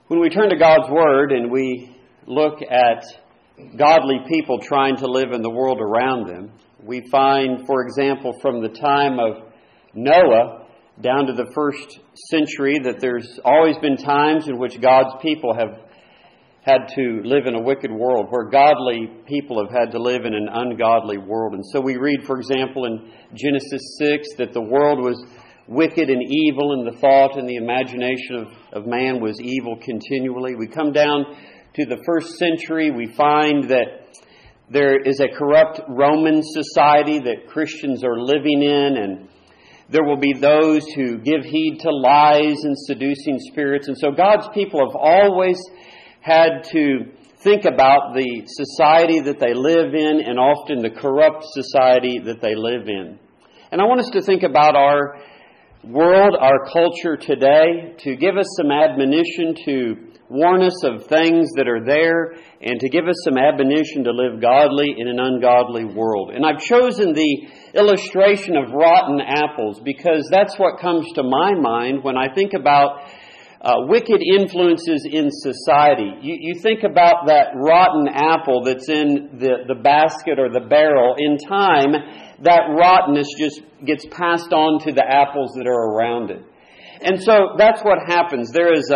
When we turn to God's Word and we look at godly people trying to live in the world around them, we find, for example, from the time of Noah down to the first century, that there's always been times in which God's people have had to live in a wicked world, where godly people have had to live in an ungodly world. And so we read, for example, in Genesis 6, that the world was wicked and evil, and the thought and the imagination of man was evil continually. We come down to the first century, we find that there is a corrupt Roman society that Christians are living in, and there will be those who give heed to lies and seducing spirits. And so God's people have always had to think about the society that they live in, and often the corrupt society that they live in. And I want us to think about our world, our culture today, to give us some admonition, to warn us of things that are there, and to give us some admonition to live godly in an ungodly world. And I've chosen the illustration of rotten apples because that's what comes to my mind when I think about wicked influences in society. You think about that rotten apple that's in the basket or the barrel. In time, that rottenness just gets passed on to the apples that are around it. And so that's what happens. There's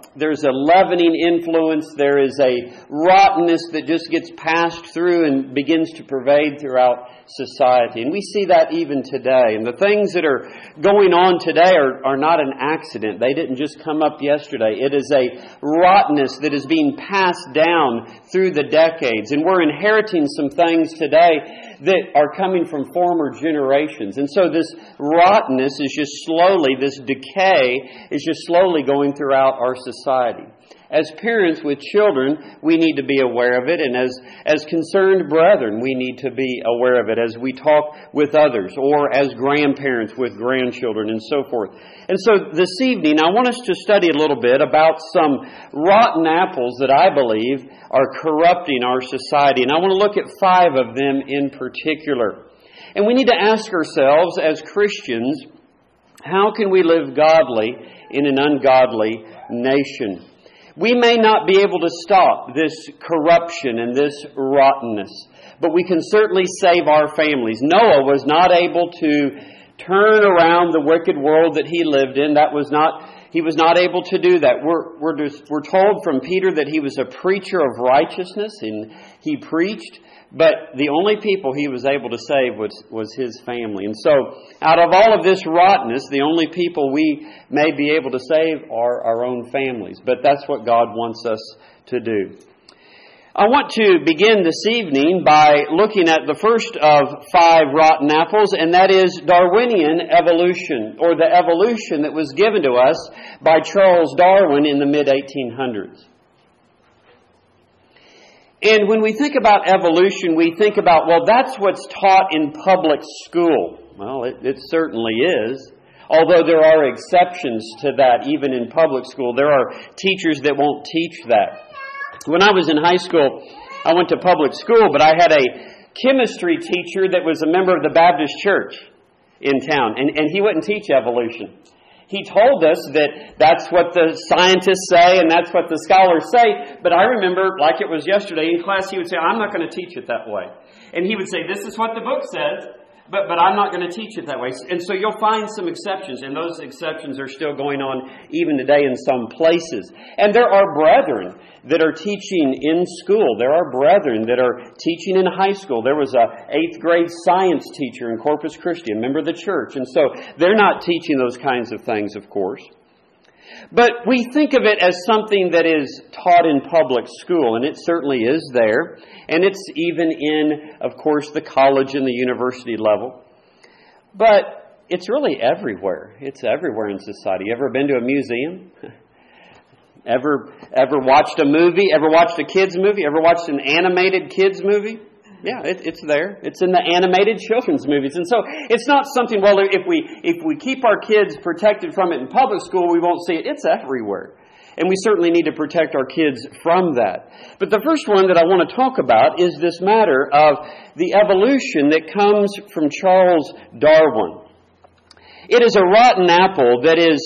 a leavening influence. There is a rottenness that just gets passed through and begins to pervade throughout society. And we see that even today. And the things that are going on today are not an accident. They didn't just come up yesterday. It is a rottenness that is being passed down through the decades. And we're inheriting some things today that are coming from former generations. And so this rottenness is just slowly, this decay is just slowly going throughout our society. As parents with children, we need to be aware of it, and as concerned brethren, we need to be aware of it as we talk with others, or as grandparents with grandchildren, and so forth. And so this evening, I want us to study a little bit about some rotten apples that I believe are corrupting our society, and I want to look at 5 of them in particular. And we need to ask ourselves, as Christians, how can we live godly in an ungodly nation? We may not be able to stop this corruption and this rottenness, but we can certainly save our families. Noah was not able to turn around the wicked world that he lived in. He was not able to do that. We're told from Peter that he was a preacher of righteousness, and he preached, but the only people he was able to save was his family. And so, out of all of this rottenness, the only people we may be able to save are our own families. But that's what God wants us to do. I want to begin this evening by looking at the first of 5 rotten apples, and that is Darwinian evolution, or the evolution that was given to us by Charles Darwin in the mid-1800s. And when we think about evolution, we think about, well, that's what's taught in public school. Well, it certainly is. Although there are exceptions to that, even in public school. There are teachers that won't teach that. When I was in high school, I went to public school, but I had a chemistry teacher that was a member of the Baptist church in town, and he wouldn't teach evolution. He told us that that's what the scientists say and that's what the scholars say. But I remember, like it was yesterday in class, he would say, I'm not going to teach it that way. And he would say, this is what the book says, but I'm not going to teach it that way. And so you'll find some exceptions, and those exceptions are still going on even today in some places. And there are brethren that are teaching in school. There are brethren that are teaching in high school. There was a 8th grade science teacher in Corpus Christi, a member of the church. And so they're not teaching those kinds of things, of course. But we think of it as something that is taught in public school, and it certainly is there. And it's even in, of course, the college and the university level. But it's really everywhere. It's everywhere in society. You ever been to a museum? Ever watched a movie? Ever watched a kids movie? Ever watched an animated kids movie? Yeah, it's there. It's in the animated children's movies. And so it's not something, well, if we keep our kids protected from it in public school, we won't see it. It's everywhere. And we certainly need to protect our kids from that. But the first one that I want to talk about is this matter of the evolution that comes from Charles Darwin. It is a rotten apple that is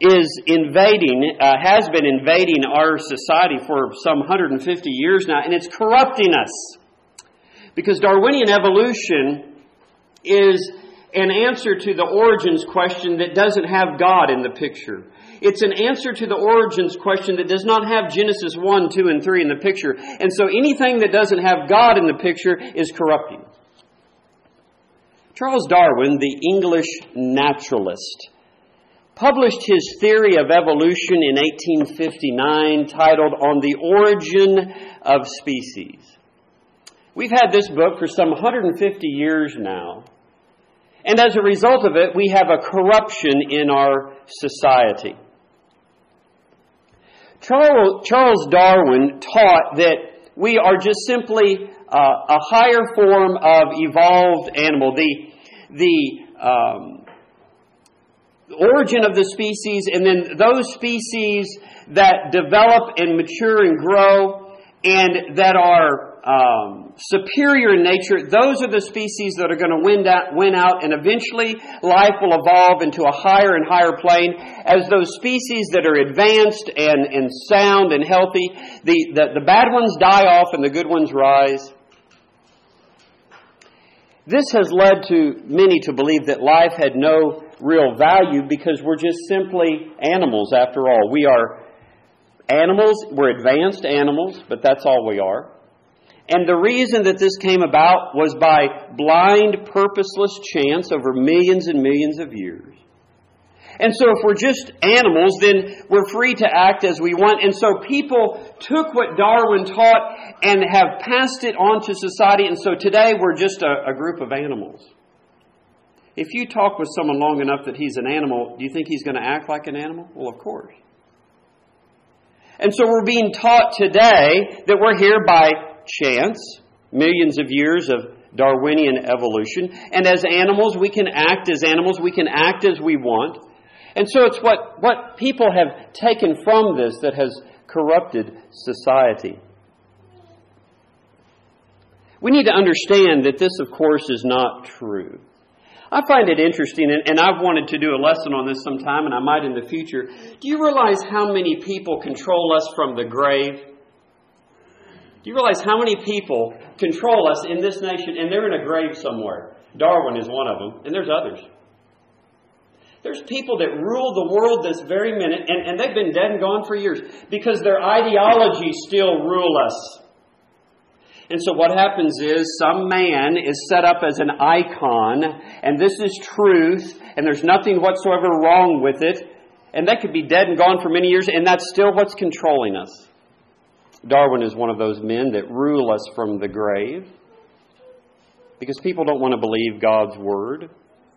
is invading, has been invading our society for some 150 years now, and it's corrupting us. Because Darwinian evolution is an answer to the origins question that doesn't have God in the picture. It's an answer to the origins question that does not have Genesis 1, 2, and 3 in the picture. And so anything that doesn't have God in the picture is corrupting. Charles Darwin, the English naturalist, published his theory of evolution in 1859, titled On the Origin of Species. We've had this book for some 150 years now. And as a result of it, we have a corruption in our society. Charles Darwin taught that we are just simply a higher form of evolved animal. The origin of the species, and then those species that develop and mature and grow and that are superior in nature, those are the species that are going to win out, and eventually life will evolve into a higher and higher plane as those species that are advanced and sound and healthy, the bad ones die off and the good ones rise. This has led to many to believe that life had no real value because we're just simply animals after all. We are animals, we're advanced animals, but that's all we are. And the reason that this came about was by blind, purposeless chance over millions and millions of years. And so if we're just animals, then we're free to act as we want. And so people took what Darwin taught and have passed it on to society. And so today we're just a group of animals. If you talk with someone long enough that he's an animal, do you think he's going to act like an animal? Well, of course. And so we're being taught today that we're here by chance, millions of years of Darwinian evolution. And as animals, we can act as animals. We can act as we want. And so it's what people have taken from this that has corrupted society. We need to understand that this, of course, is not true. I find it interesting, and I've wanted to do a lesson on this sometime, and I might in the future. Do you realize how many people control us from the grave? Do you realize how many people control us in this nation, and they're in a grave somewhere? Darwin is one of them, and there's others. There's people that rule the world this very minute, and they've been dead and gone for years, because their ideologies still rule us. And so what happens is some man is set up as an icon, and this is truth, and there's nothing whatsoever wrong with it, and that could be dead and gone for many years, and that's still what's controlling us. Darwin is one of those men that rule us from the grave, because people don't want to believe God's Word.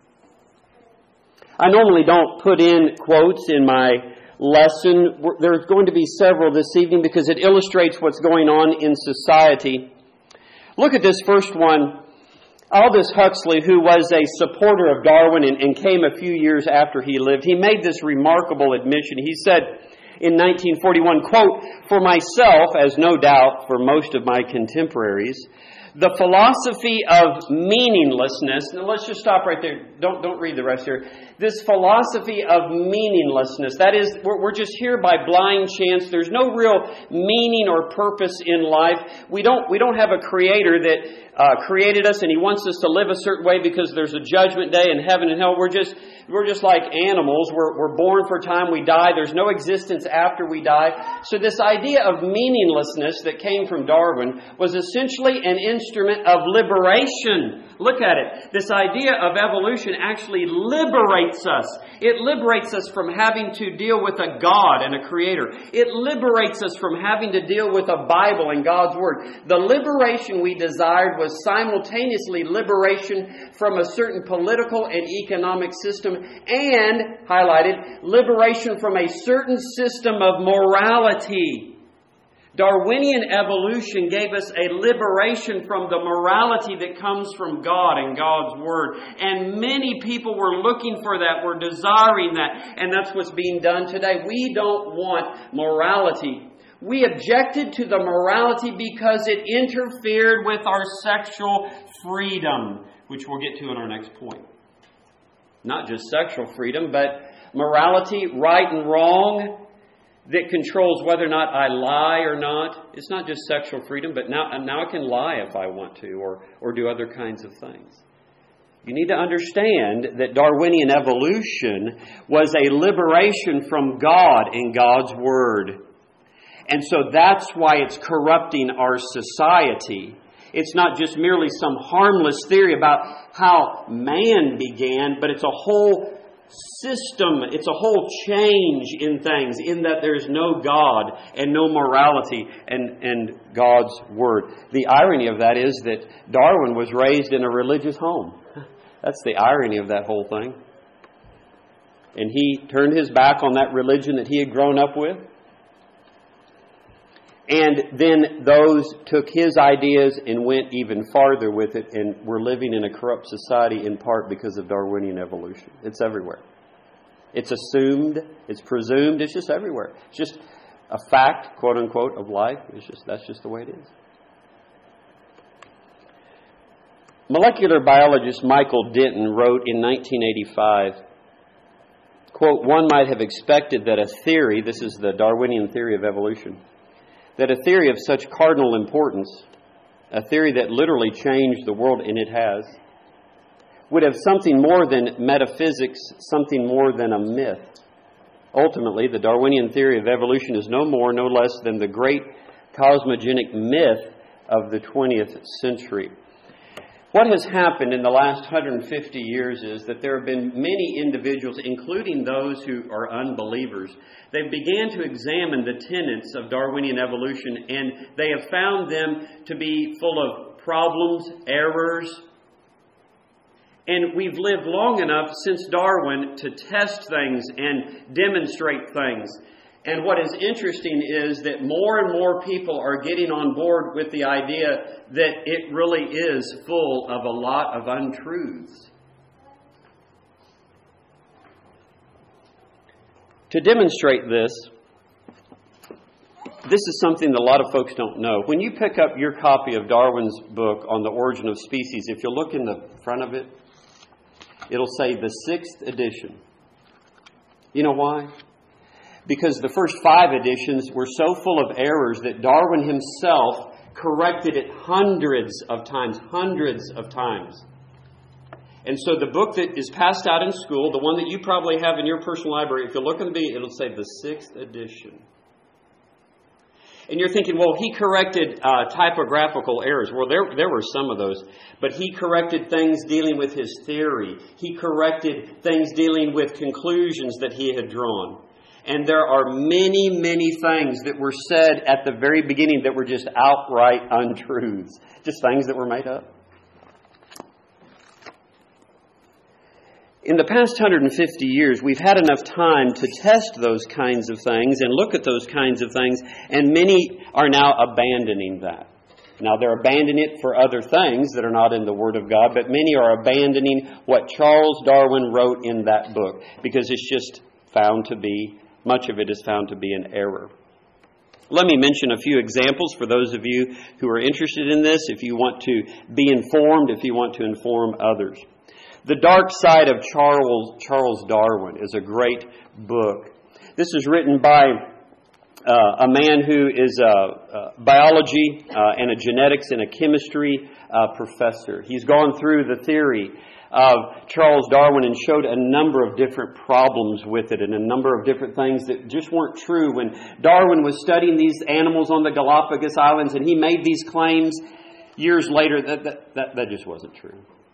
I normally don't put in quotes in my lesson. There's going to be several this evening because it illustrates what's going on in society. Look at this first one. Aldous Huxley, who was a supporter of Darwin and came a few years after he lived, he made this remarkable admission. He said in 1941, quote, "For myself, as no doubt for most of my contemporaries, the philosophy of meaninglessness," now let's just stop right there. Don't read the rest here. This philosophy of meaninglessness, that is, we're just here by blind chance. There's no real meaning or purpose in life. We don't have a creator that created us and he wants us to live a certain way because there's a judgment day in heaven and hell. We're just like animals. We're born for a time, we die. There's no existence after we die. So this idea of meaninglessness that came from Darwin was essentially an instrument of liberation. Look at it. This idea of evolution actually liberates us. It liberates us from having to deal with a God and a creator. It liberates us from having to deal with a Bible and God's Word. The liberation we desired was simultaneously liberation from a certain political and economic system and, highlighted, liberation from a certain system of morality. Darwinian evolution gave us a liberation from the morality that comes from God and God's Word. And many people were looking for that, were desiring that. And that's what's being done today. We don't want morality. We objected to the morality because it interfered with our sexual freedom, which we'll get to in our next point. Not just sexual freedom, but morality, right and wrong, that controls whether or not I lie or not. It's not just sexual freedom, but now I can lie if I want to, or do other kinds of things. You need to understand that Darwinian evolution was a liberation from God and God's Word. And so that's why it's corrupting our society. It's not just merely some harmless theory about how man began, but it's a whole system, it's a whole change in things, in that there's no God and no morality and God's Word. The irony of that is that Darwin was raised in a religious home. That's the irony of that whole thing. And he turned his back on that religion that he had grown up with. And then those took his ideas and went even farther with it, and we're living in a corrupt society in part because of Darwinian evolution. It's everywhere. It's assumed, it's presumed, it's just everywhere. It's just a fact, quote unquote, of life. That's just the way it is. Molecular biologist Michael Denton wrote in 1985, quote, "One might have expected that a theory," this is the Darwinian theory of evolution, "that a theory of such cardinal importance, a theory that literally changed the world," and it has, "would have something more than metaphysics, something more than a myth. Ultimately, the Darwinian theory of evolution is no more, no less than the great cosmogonic myth of the 20th century." What has happened in the last 150 years is that there have been many individuals, including those who are unbelievers, they began to examine the tenets of Darwinian evolution, and they have found them to be full of problems, errors. And we've lived long enough since Darwin to test things and demonstrate things. And what is interesting is that more and more people are getting on board with the idea that it really is full of a lot of untruths. To demonstrate this is something that a lot of folks don't know. When you pick up your copy of Darwin's book on the origin of species, if you look in the front of it, it'll say the 6th edition. You know why? Because the first 5 editions were so full of errors that Darwin himself corrected it hundreds of times. And so the book that is passed out in school, the one that you probably have in your personal library, if you look in the, it'll say the 6th edition. And you're thinking, well, he corrected typographical errors. Well, there were some of those. But he corrected things dealing with his theory. He corrected things dealing with conclusions that he had drawn. And there are many, many things that were said at the very beginning that were just outright untruths. Just things that were made up. In the past 150 years, we've had enough time to test those kinds of things and look at those kinds of things, and many are now abandoning that. Now, they're abandoning it for other things that are not in the Word of God, but many are abandoning what Charles Darwin wrote in that book because it's just found to be, much of it is found to be an error. Let me mention a few examples for those of you who are interested in this, if you want to be informed, if you want to inform others. The Dark Side of Charles Darwin is a great book. This is written by a man who is a biology and a genetics and a chemistry professor. He's gone through the theory of Charles Darwin and showed a number of different problems with it and a number of different things that just weren't true. When Darwin was studying these animals on the Galapagos Islands and he made these claims, years later that just wasn't true.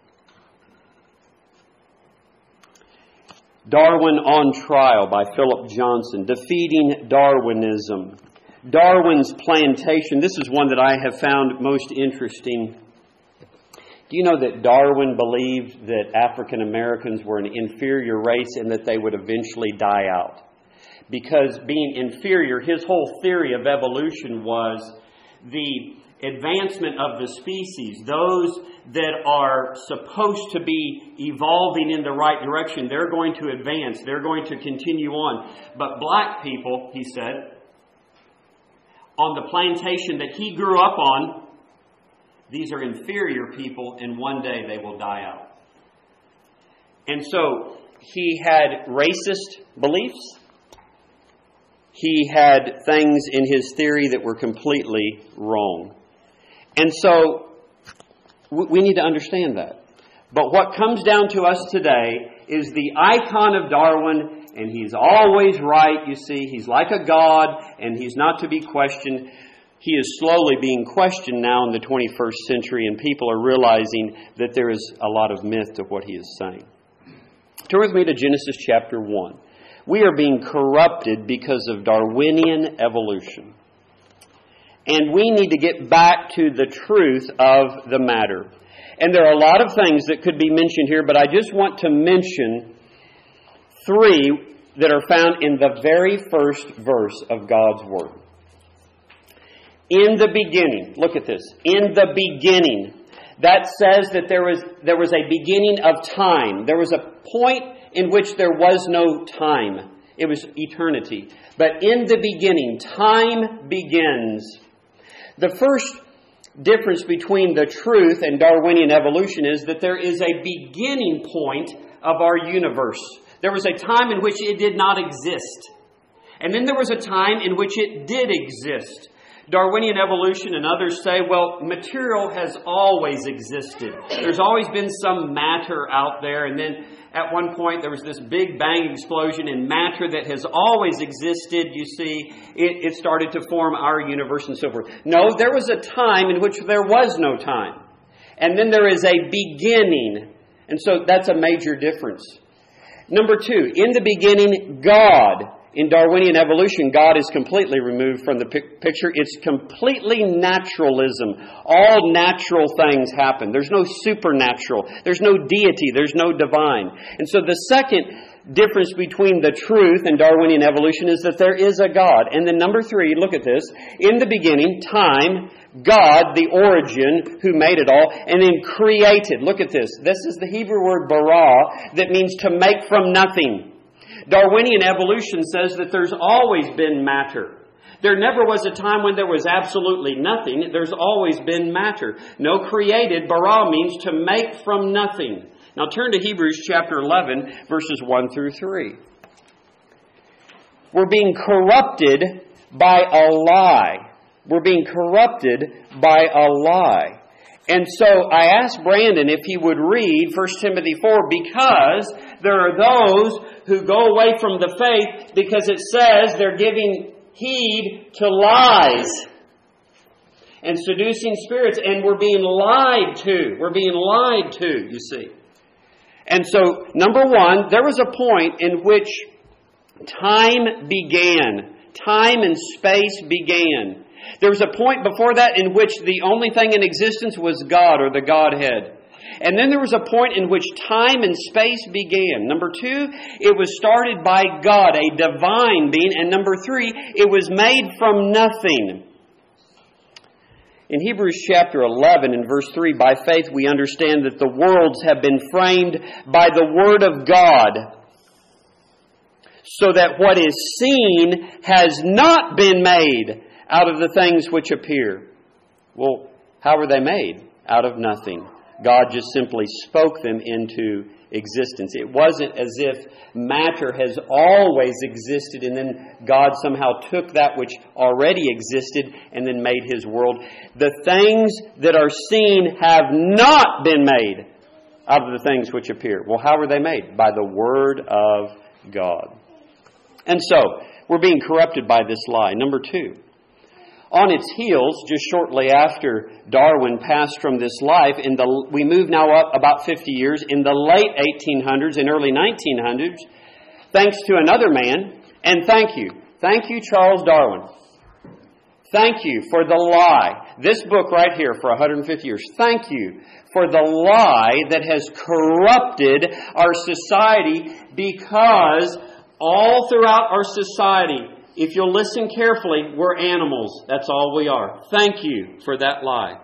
Darwin on Trial by Philip Johnson, Defeating Darwinism. Darwin's Plantation, this is one that I have found most interesting. Do you know that Darwin believed that African Americans were an inferior race and that they would eventually die out? Because being inferior, his whole theory of evolution was the advancement of the species. Those that are supposed to be evolving in the right direction, they're going to advance. They're going to continue on. But black people, he said, on the plantation that he grew up on, these are inferior people, and one day they will die out. And so he had racist beliefs. He had things in his theory that were completely wrong. And so we need to understand that. But what comes down to us today is the icon of Darwin, and he's always right, you see. He's like a god, and he's not to be questioned. He is slowly being questioned now in the 21st century, and people are realizing that there is a lot of myth to what he is saying. Turn with me to Genesis chapter 1. We are being corrupted because of Darwinian evolution. And we need to get back to the truth of the matter. And there are a lot of things that could be mentioned here, but I just want to mention 3 that are found in the very first verse of God's Word. In the beginning, look at this, in the beginning. That says that there was a beginning of time. There was a point in which there was no time. It was eternity. But in the beginning, time begins. The first difference between the truth and Darwinian evolution is that there is a beginning point of our universe. There was a time in which it did not exist. And then there was a time in which it did exist. Darwinian evolution and others say, well, material has always existed. There's always been some matter out there, and then at one point there was this big bang explosion in matter that has always existed. You see, it started to form our universe and so forth. No, there was a time in which there was no time. And then there is a beginning. And so that's a major difference. Number 2, in the beginning, God. In Darwinian evolution, God is completely removed from the picture. It's completely naturalism. All natural things happen. There's no supernatural. There's no deity. There's no divine. And so the second difference between the truth and Darwinian evolution is that there is a God. And then number 3, look at this. In the beginning, time, God, the origin, who made it all, and then created. Look at this. This is the Hebrew word bara that means to make from nothing. Darwinian evolution says that there's always been matter. There never was a time when there was absolutely nothing. There's always been matter. No, created, bara means to make from nothing. Now turn to Hebrews chapter 11, verses 1 through 3. We're being corrupted by a lie. We're being corrupted by a lie. And so I asked Brandon if he would read 1 Timothy 4 because there are those who go away from the faith because it says they're giving heed to lies and seducing spirits, and we're being lied to. We're being lied to, you see. And so, number 1, there was a point in which time began. Time and space began. There was a point before that in which the only thing in existence was God or the Godhead. And then there was a point in which time and space began. Number 2, it was started by God, a divine being. And number 3, it was made from nothing. In Hebrews chapter 11 and verse 3, by faith we understand that the worlds have been framed by the Word of God, so that what is seen has not been made out of the things which appear. Well, how were they made? Out of nothing. God just simply spoke them into existence. It wasn't as if matter has always existed and then God somehow took that which already existed and then made His world. The things that are seen have not been made out of the things which appear. Well, how were they made? By the Word of God. And so, we're being corrupted by this lie. Number 2. On its heels, just shortly after Darwin passed from this life, we move now up about 50 years, in the late 1800s and early 1900s, thanks to another man, and thank you, Charles Darwin. Thank you for the lie. This book right here for 150 years. Thank you for the lie that has corrupted our society, because all throughout our society, if you'll listen carefully, we're animals. That's all we are. Thank you for that lie.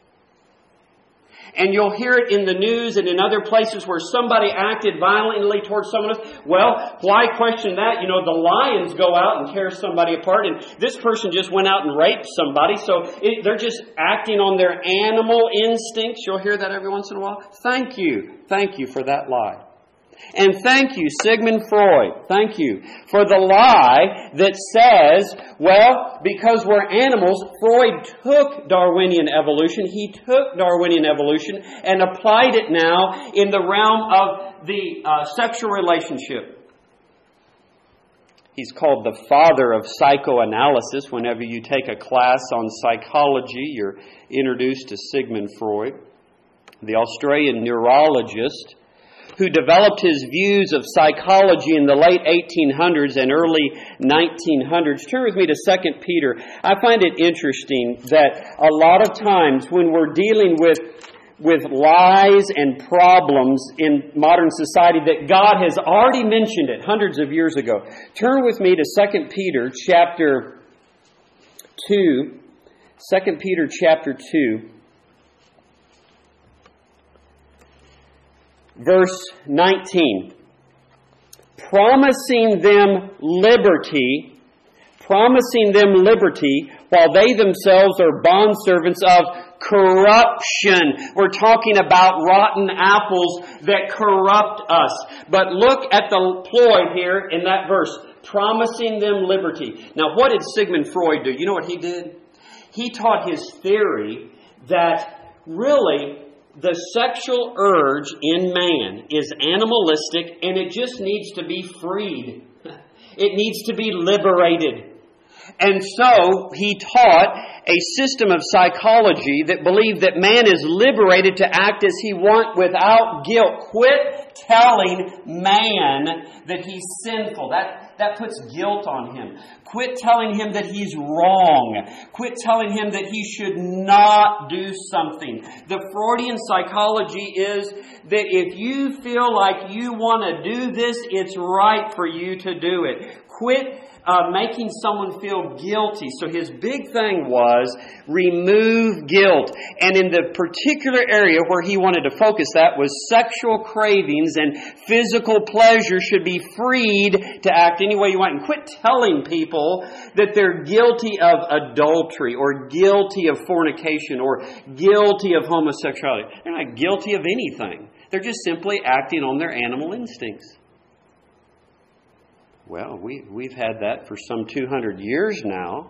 And you'll hear it in the news and in other places where somebody acted violently towards someone else. Well, why question that? You know, the lions go out and tear somebody apart, and this person just went out and raped somebody, so they're just acting on their animal instincts. You'll hear that every once in a while. Thank you for that lie. And thank you, Sigmund Freud, thank you, for the lie that says, well, because we're animals, Freud took Darwinian evolution, he took Darwinian evolution and applied it now in the realm of the sexual relationship. He's called the father of psychoanalysis. Whenever you take a class on psychology, you're introduced to Sigmund Freud, the Australian neurologist who developed his views of psychology in the late 1800s and early 1900s. Turn with me to 2 Peter. I find it interesting that a lot of times when we're dealing with lies and problems in modern society, that God has already mentioned it hundreds of years ago. Turn with me to 2 Peter chapter 2. 2 Peter chapter 2. Verse 19. Promising them liberty while they themselves are bondservants of corruption. We're talking about rotten apples that corrupt us. But look at the ploy here in that verse. Promising them liberty. Now, what did Sigmund Freud do? You know what he did? He taught his theory that really the sexual urge in man is animalistic and it just needs to be freed. It needs to be liberated. And so he taught a system of psychology that believed that man is liberated to act as he wants without guilt. Quit telling man that he's sinful. That puts guilt on him. Quit telling him that he's wrong. Quit telling him that he should not do something. The Freudian psychology is that if you feel like you want to do this, it's right for you to do it. Quit making someone feel guilty. So his big thing was remove guilt. And in the particular area where he wanted to focus that was sexual cravings and physical pleasure should be freed to act any way you want. And quit telling people that they're guilty of adultery or guilty of fornication or guilty of homosexuality. They're not guilty of anything. They're just simply acting on their animal instincts. Well, we've had that for some 200 years now.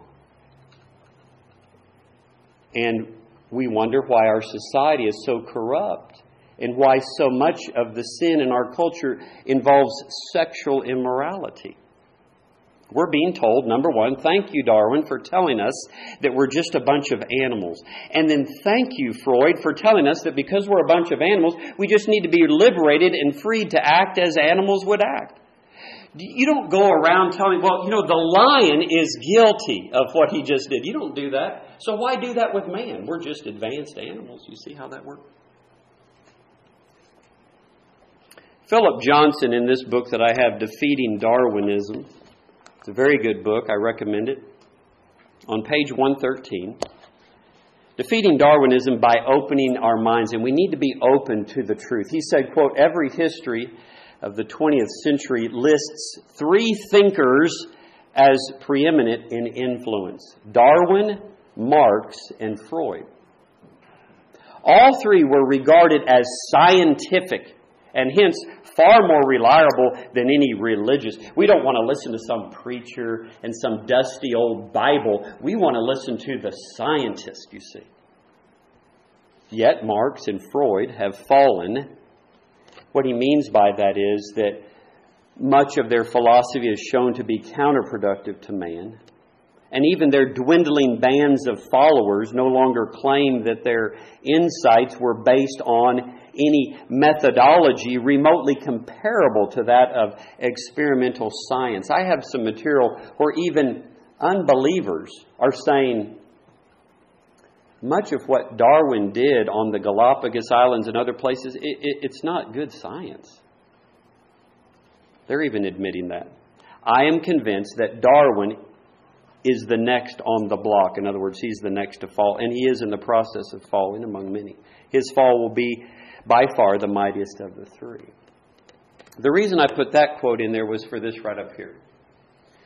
And we wonder why our society is so corrupt and why so much of the sin in our culture involves sexual immorality. We're being told, number one, thank you, Darwin, for telling us that we're just a bunch of animals. And then thank you, Freud, for telling us that because we're a bunch of animals, we just need to be liberated and freed to act as animals would act. You don't go around telling, well, the lion is guilty of what he just did. You don't do that. So why do that with man? We're just advanced animals. You see how that works? Philip Johnson, in this book that I have, Defeating Darwinism, it's a very good book. I recommend it. On page 113, Defeating Darwinism by Opening Our Minds. And we need to be open to the truth. He said, quote, every history of the 20th century lists three thinkers as preeminent in influence: Darwin, Marx, and Freud. All three were regarded as scientific and hence far more reliable than any religious. We don't want to listen to some preacher and some dusty old Bible. We want to listen to the scientist, you see. Yet Marx and Freud have fallen. What he means by that is that much of their philosophy is shown to be counterproductive to man. And even their dwindling bands of followers no longer claim that their insights were based on any methodology remotely comparable to that of experimental science. I have some material where even unbelievers are saying much of what Darwin did on the Galapagos Islands and other places, it's not good science. They're even admitting that. I am convinced that Darwin is the next on the block. In other words, he's the next to fall, and he is in the process of falling among many. His fall will be by far the mightiest of the three. The reason I put that quote in there was for this right up here.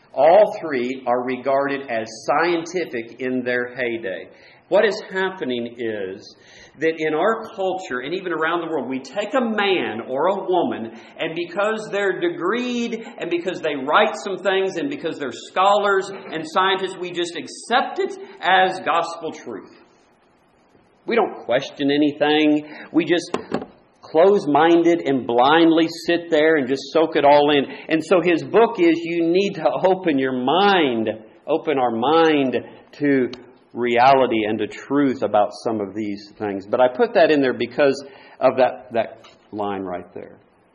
All three are regarded as scientific in their heyday. What is happening is that in our culture and even around the world, we take a man or a woman, and because they're degreed and because they write some things and because they're scholars and scientists, we just accept it as gospel truth. We don't question anything. We just close-minded and blindly sit there and just soak it all in. And so his book is, you need to open our mind to reality and to truth about some of these things. But I put that in there because of that line right there.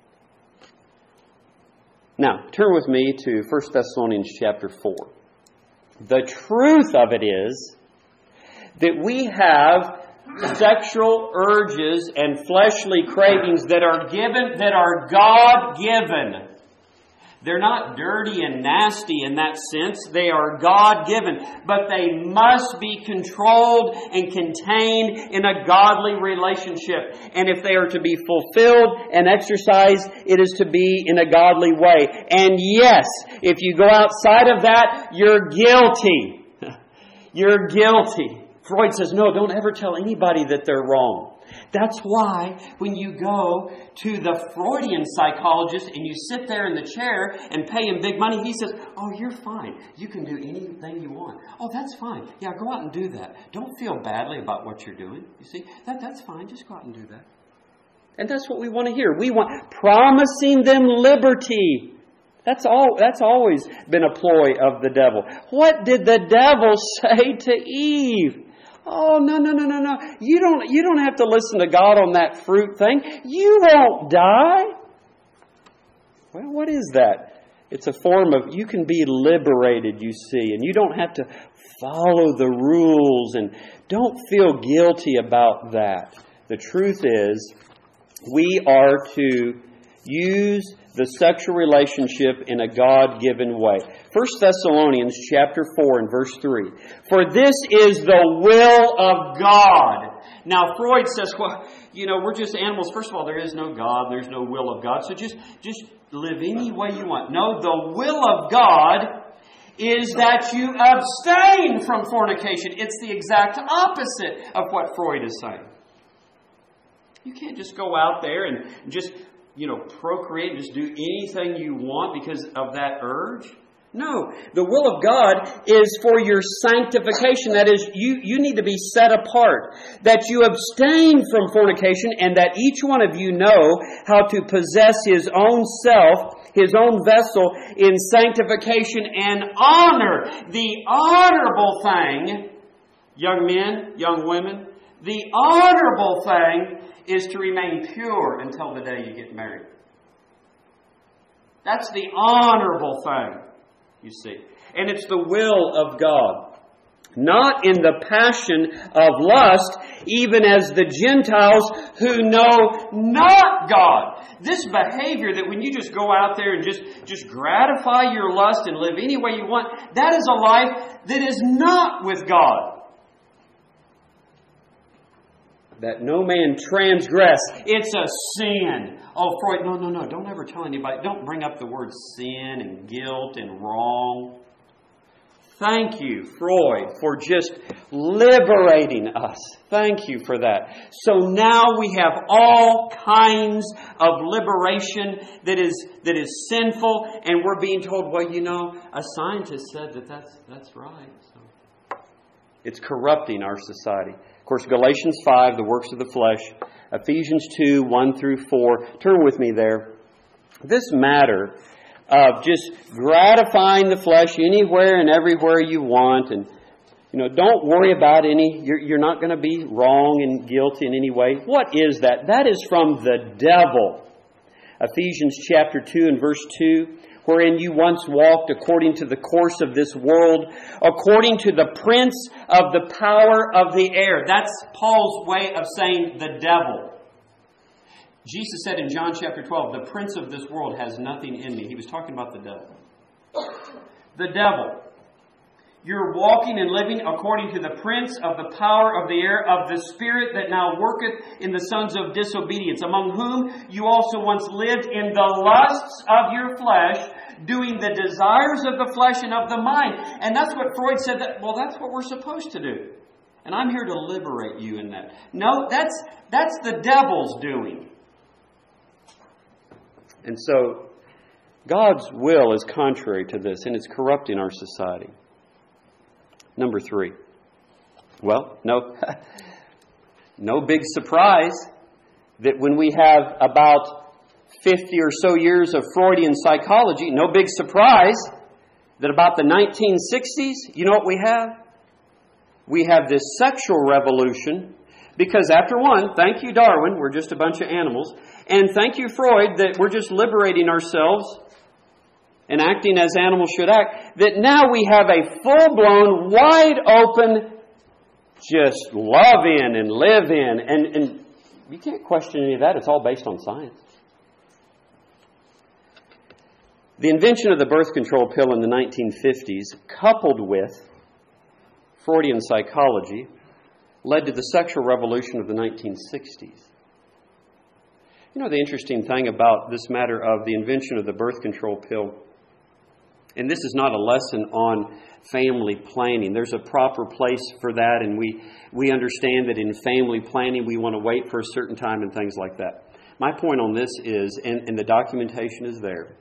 Now, turn with me to 1 Thessalonians chapter 4. The truth of it is that we have sexual urges and fleshly cravings that are God-given. They're not dirty and nasty in that sense. They are God-given. But they must be controlled and contained in a godly relationship. And if they are to be fulfilled and exercised, it is to be in a godly way. And yes, if you go outside of that, you're guilty. You're guilty. Freud says, no, don't ever tell anybody that they're wrong. That's why when you go to the Freudian psychologist and you sit there in the chair and pay him big money, he says, oh, you're fine. You can do anything you want. Oh, that's fine. Yeah, go out and do that. Don't feel badly about what you're doing. You see, that's fine. Just go out and do that. And that's what we want to hear. We want promising them liberty. That's always been a ploy of the devil. What did the devil say to Eve? Oh, no. You don't have to listen to God on that fruit thing. You won't die. Well, what is that? It's a form of, you can be liberated, you see, and you don't have to follow the rules, and don't feel guilty about that. The truth is, we are to use the sexual relationship in a God-given way. 1 Thessalonians chapter 4 and verse 3. For this is the will of God. Now Freud says, well, we're just animals. First of all, there is no God. There's no will of God. So just live any way you want. No, the will of God is that you abstain from fornication. It's the exact opposite of what Freud is saying. You can't just go out there and just procreate and just do anything you want because of that urge. No, the will of God is for your sanctification. That is, you need to be set apart. That you abstain from fornication, and that each one of you know how to possess his own self, his own vessel, in sanctification and honor. The honorable thing, young men, young women, the honorable thing is to remain pure until the day you get married. That's the honorable thing, you see. And it's the will of God. Not in the passion of lust, even as the Gentiles who know not God. This behavior that when you just go out there and just gratify your lust and live any way you want, that is a life that is not with God. That no man transgress. It's a sin. Oh, Freud, no. Don't ever tell anybody. Don't bring up the word sin and guilt and wrong. Thank you, Freud, for just liberating us. Thank you for that. So now we have all kinds of liberation that is sinful, and we're being told, well, a scientist said that's right. So it's corrupting our society. Of course, Galatians 5, the works of the flesh. Ephesians 2, 1 through 4. Turn with me there. This matter of just gratifying the flesh anywhere and everywhere you want. And, don't worry about you're not going to be wrong and guilty in any way. What is that? That is from the devil. Ephesians chapter 2 and verse 2. Wherein you once walked according to the course of this world, according to the prince of the power of the air. That's Paul's way of saying the devil. Jesus said in John chapter 12, the prince of this world has nothing in me. He was talking about the devil. The devil. You're walking and living according to the prince of the power of the air, of the spirit that now worketh in the sons of disobedience, among whom you also once lived in the lusts of your flesh, doing the desires of the flesh and of the mind. And that's what Freud said, that's what we're supposed to do. And I'm here to liberate you in that. No, that's the devil's doing. And so, God's will is contrary to this, and it's corrupting our society. Number 3. Well, no big surprise that when we have about 50 or so years of Freudian psychology, no big surprise that about the 1960s, you know what we have? We have this sexual revolution, because after one, thank you Darwin, we're just a bunch of animals, and thank you Freud that we're just liberating ourselves and acting as animals should act, that now we have a full-blown, wide-open, just love in and live in. And you can't question any of that. It's all based on science. The invention of the birth control pill in the 1950s, coupled with Freudian psychology, led to the sexual revolution of the 1960s. You know the interesting thing about this matter of the invention of the birth control pill, and this is not a lesson on family planning. There's a proper place for that, and we understand that in family planning we want to wait for a certain time and things like that. My point on this is, and the documentation is there,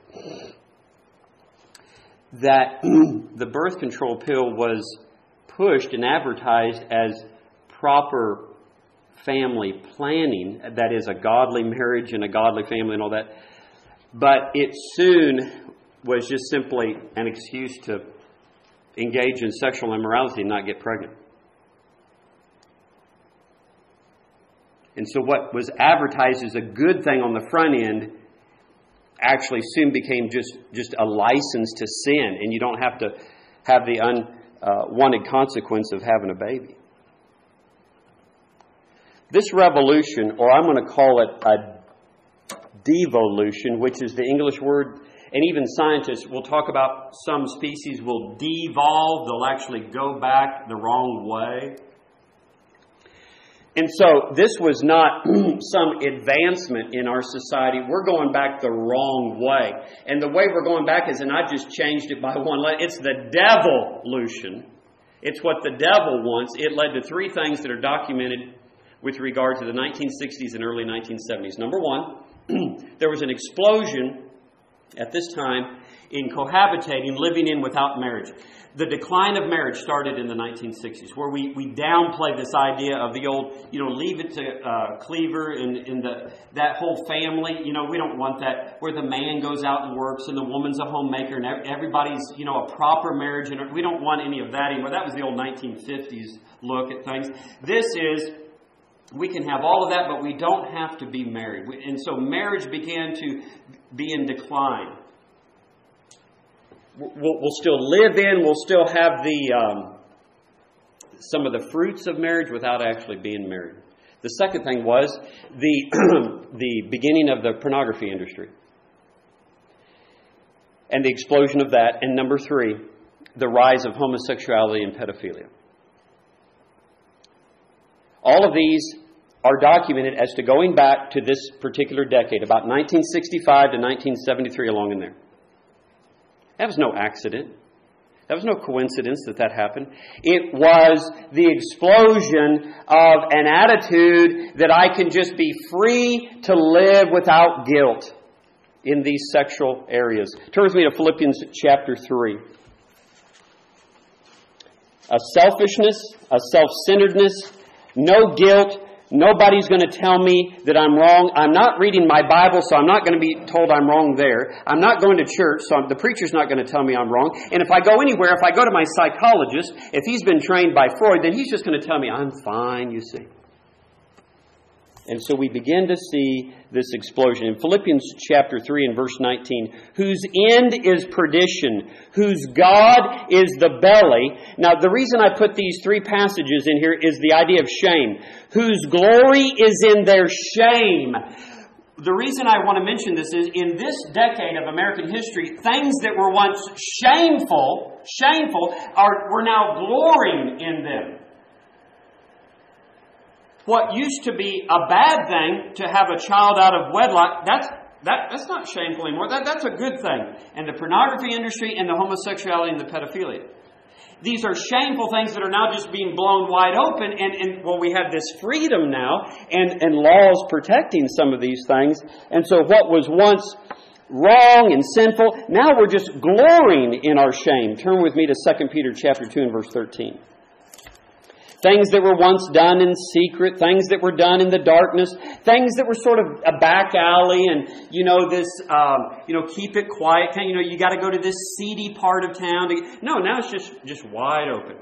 that the birth control pill was pushed and advertised as proper family planning, that is a godly marriage and a godly family and all that, but it soon was just simply an excuse to engage in sexual immorality and not get pregnant. And so what was advertised as a good thing on the front end actually soon became just a license to sin, and you don't have to have the unwanted consequence of having a baby. This revolution, or I'm going to call it a devolution, which is the English word. And even scientists will talk about some species will devolve. They'll actually go back the wrong way. And so this was not some advancement in our society. We're going back the wrong way. And the way we're going back is, and I just changed it by one letter, it's the devolution. It's what the devil wants. It led to 3 things that are documented with regard to the 1960s and early 1970s. Number 1, there was an explosion at this time in cohabitating, living in without marriage. The decline of marriage started in the 1960s, where we downplay this idea of the old, leave it to Cleaver and that whole family. We don't want that, where the man goes out and works and the woman's a homemaker and everybody's, a proper marriage. And we don't want any of that anymore. That was the old 1950s look at things. This is, we can have all of that, but we don't have to be married. And so marriage began to be in decline. We'll still live in, we'll still have the some of the fruits of marriage without actually being married. The second thing was the beginning of the pornography industry and the explosion of that. And number 3, the rise of homosexuality and pedophilia. All of these are documented as to going back to this particular decade, about 1965 to 1973, along in there. That was no accident. That was no coincidence that happened. It was the explosion of an attitude that I can just be free to live without guilt in these sexual areas. Turn with me to Philippians chapter 3. A selfishness, a self-centeredness, no guilt. Nobody's going to tell me that I'm wrong. I'm not reading my Bible, so I'm not going to be told I'm wrong there. I'm not going to church, so the preacher's not going to tell me I'm wrong. And if I go anywhere, if I go to my psychologist, if he's been trained by Freud, then he's just going to tell me I'm fine, you see. And so we begin to see this explosion. In Philippians chapter 3 and verse 19, whose end is perdition, whose God is the belly. Now, the reason I put these 3 passages in here is the idea of shame. Whose glory is in their shame. The reason I want to mention this is, in this decade of American history, things that were once shameful, we're now glorying in them. What used to be a bad thing to have a child out of wedlock, that's not shameful anymore. That's a good thing. And the pornography industry and the homosexuality and the pedophilia. These are shameful things that are now just being blown wide open. And we have this freedom now and laws protecting some of these things. And so what was once wrong and sinful, now we're just glorying in our shame. Turn with me to 2 Peter chapter 2 and verse 13. Things that were once done in secret, things that were done in the darkness, things that were sort of a back alley and, keep it quiet. You got to go to this seedy part of town. No, now it's just wide open.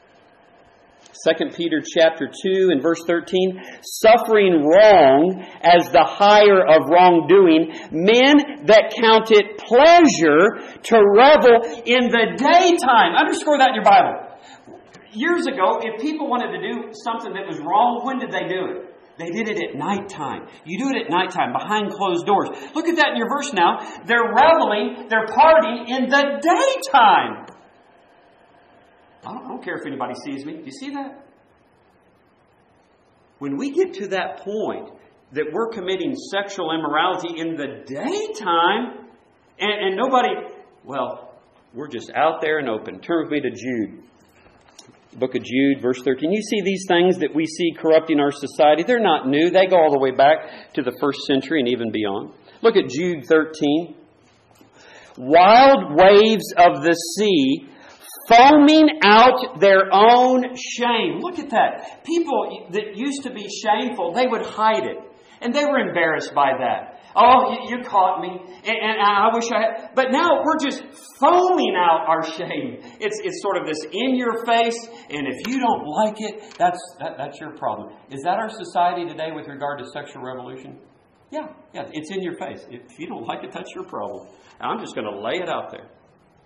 2 Peter chapter 2 and verse 13, suffering wrong as the hire of wrongdoing, men that count it pleasure to revel in the daytime. Underscore that in your Bible. Years ago, if people wanted to do something that was wrong, when did they do it? They did it at nighttime. You do it at nighttime, behind closed doors. Look at that in your verse now. They're reveling, they're partying in the daytime. I don't care if anybody sees me. Do you see that? When we get to that point that we're committing sexual immorality in the daytime, and nobody, we're just out there and open. Turn with me to Jude. Book of Jude, verse 13. You see these things that we see corrupting our society. They're not new. They go all the way back to the first century and even beyond. Look at Jude 13. Wild waves of the sea, foaming out their own shame. Look at that. People that used to be shameful, they would hide it. And they were embarrassed by that. Oh, you caught me, and I wish I had. But now we're just foaming out our shame. It's sort of this in your face, and if you don't like it, that's your problem. Is that our society today with regard to sexual revolution? Yeah, it's in your face. If you don't like it, that's your problem. I'm just going to lay it out there.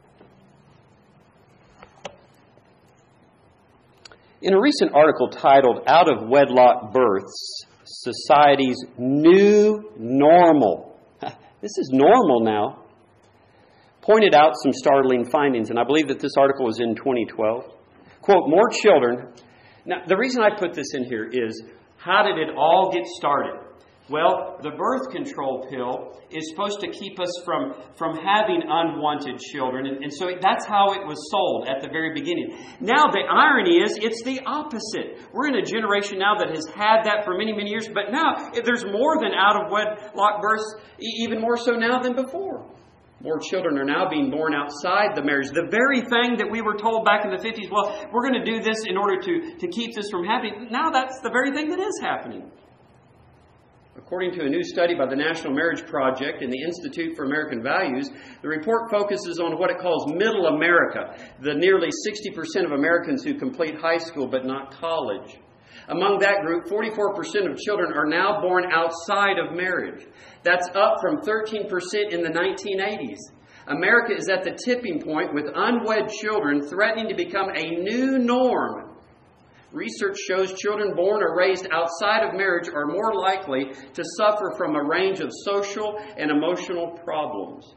In a recent article titled Out of Wedlock Births, Society's New Normal. This is normal now. Pointed out some startling findings, and I believe that this article was in 2012. Quote, more children. Now, the reason I put this in here is, how did it all get started? Well, the birth control pill is supposed to keep us from having unwanted children. And so that's how it was sold at the very beginning. Now, the irony is, it's the opposite. We're in a generation now that has had that for many, many years. But now, there's more than out-of-wedlock births, even more so now than before. More children are now being born outside the marriage. The very thing that we were told back in the 50s, we're going to do this in order to keep this from happening. Now, that's the very thing that is happening. According to a new study by the National Marriage Project and the Institute for American Values, the report focuses on what it calls Middle America, the nearly 60% of Americans who complete high school but not college. Among that group, 44% of children are now born outside of marriage. That's up from 13% in the 1980s. America is at the tipping point with unwed children threatening to become a new norm. Research shows children born or raised outside of marriage are more likely to suffer from a range of social and emotional problems.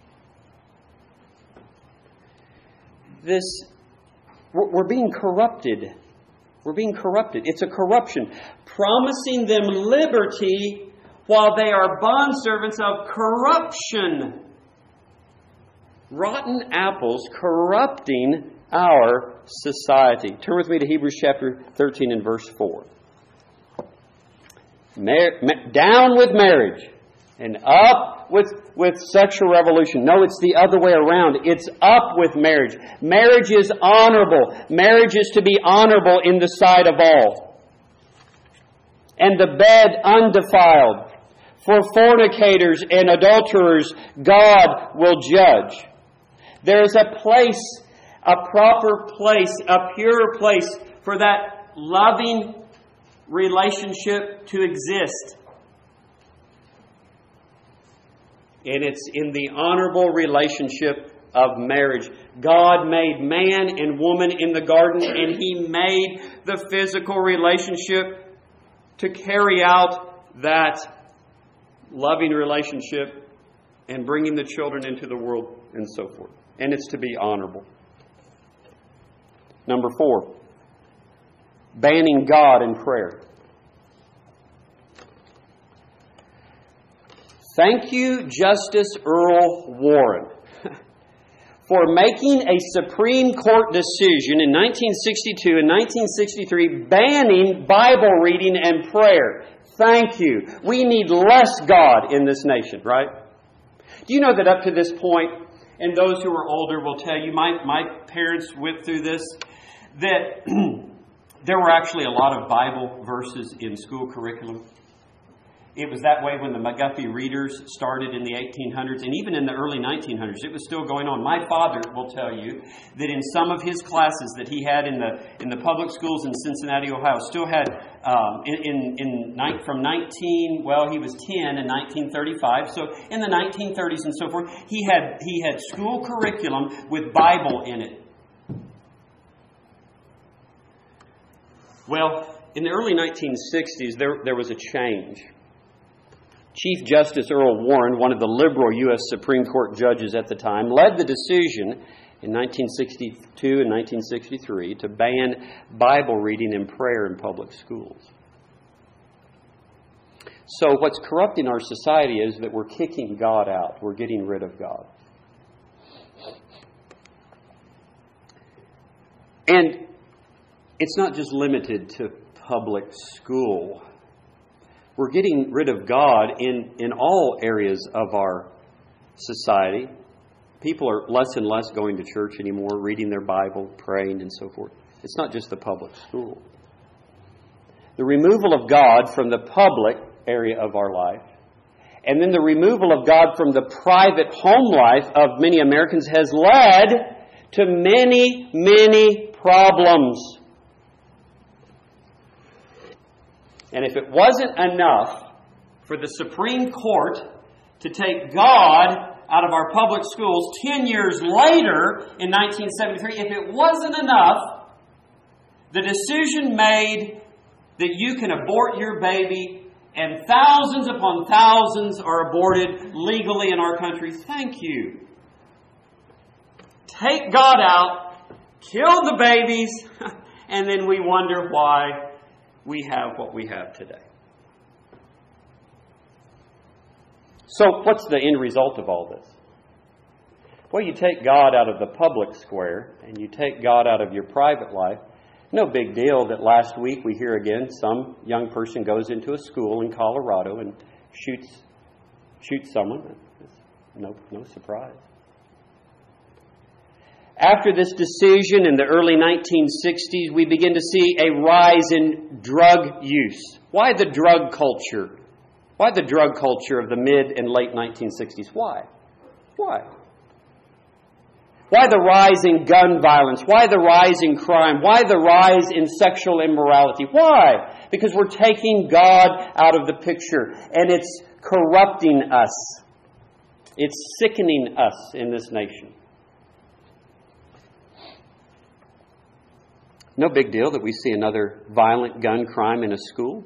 We're being corrupted. We're being corrupted. It's a corruption. Promising them liberty while they are bondservants of corruption. Rotten apples corrupting our society. Turn with me to Hebrews chapter 13 and verse 4. Down with marriage and up with sexual revolution. No, it's the other way around. It's up with marriage. Marriage is honorable. Marriage is to be honorable in the sight of all. And the bed undefiled. For fornicators and adulterers, God will judge. There is a place, a proper place, a pure place for that loving relationship to exist. And it's in the honorable relationship of marriage. God made man and woman in the garden, and He made the physical relationship to carry out that loving relationship, and bringing the children into the world, and so forth. And it's to be honorable. Number 4, banning God in prayer. Thank you, Justice Earl Warren, for making a Supreme Court decision in 1962 and 1963 banning Bible reading and prayer. Thank you. We need less God in this nation, right? Do you know that up to this point, and those who are older will tell you, my parents went through this, that there were actually a lot of Bible verses in school curriculum. It was that way when the McGuffey readers started in the 1800s, and even in the early 1900s. It was still going on. My father will tell you that in some of his classes that he had in the public schools in Cincinnati, Ohio, still had he was 10 in 1935. So in the 1930s and so forth, he had school curriculum with Bible in it. Well, in the early 1960s, there was a change. Chief Justice Earl Warren, one of the liberal U.S. Supreme Court judges at the time, led the decision in 1962 and 1963 to ban Bible reading and prayer in public schools. So what's corrupting our society is that we're kicking God out. We're getting rid of God. And it's not just limited to public school. We're getting rid of God in all areas of our society. People are less and less going to church anymore, reading their Bible, praying, and so forth. It's not just the public school. The removal of God from the public area of our life, and then the removal of God from the private home life of many Americans has led to many, many problems. And if it wasn't enough for the Supreme Court to take God out of our public schools 10 years later in 1973, if it wasn't enough, the decision made that you can abort your baby, and thousands upon thousands are aborted legally in our country. Thank you. Take God out, kill the babies, and then we wonder why we have what we have today. So what's the end result of all this? Well, you take God out of the public square and you take God out of your private life. No big deal that last week we hear again some young person goes into a school in Colorado and shoots someone. No surprise. After this decision in the early 1960s, we begin to see a rise in drug use. Why the drug culture? Why the drug culture of the mid and late 1960s? Why? Why the rise in gun violence? Why the rise in crime? Why the rise in sexual immorality? Why? Because we're taking God out of the picture, and it's corrupting us. It's sickening us in this nation. No big deal that we see another violent gun crime in a school.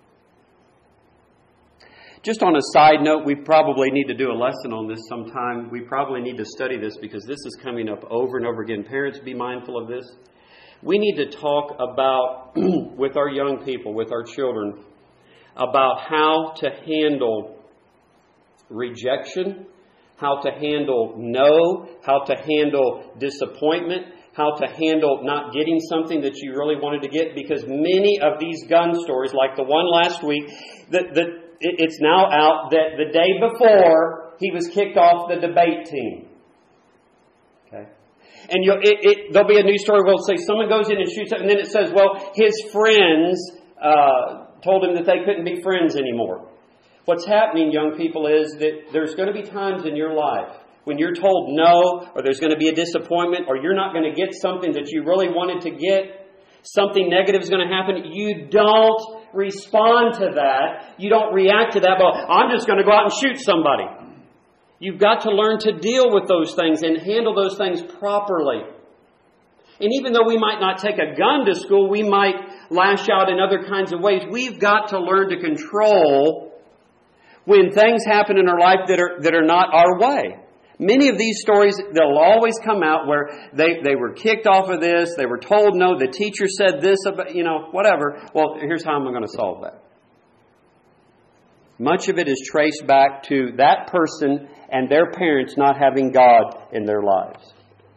Just on a side note, we probably need to do a lesson on this sometime. We probably need to study this because this is coming up over and over again. Parents, be mindful of this. We need to talk about, with our young people, with our children, about how to handle rejection, how to handle no, how to handle disappointment, how to handle not getting something that you really wanted to get, because many of these gun stories, like the one last week, it's now out that the day before he was kicked off the debate team. Okay, and there'll be a news story where it'll say someone goes in and shoots up, and then it says, well, his friends told him that they couldn't be friends anymore. What's happening, young people, is that there's going to be times in your life when you're told no, or there's going to be a disappointment, or you're not going to get something that you really wanted to get, something negative is going to happen. You don't respond to that. You don't react to that. Well, I'm just going to go out and shoot somebody. You've got to learn to deal with those things and handle those things properly. And even though we might not take a gun to school, we might lash out in other kinds of ways. We've got to learn to control when things happen in our life that are not our way. Many of these stories, they'll always come out where they were kicked off of this, they were told no, the teacher said this, about, whatever. Well, here's how I'm going to solve that. Much of it is traced back to that person and their parents not having God in their lives.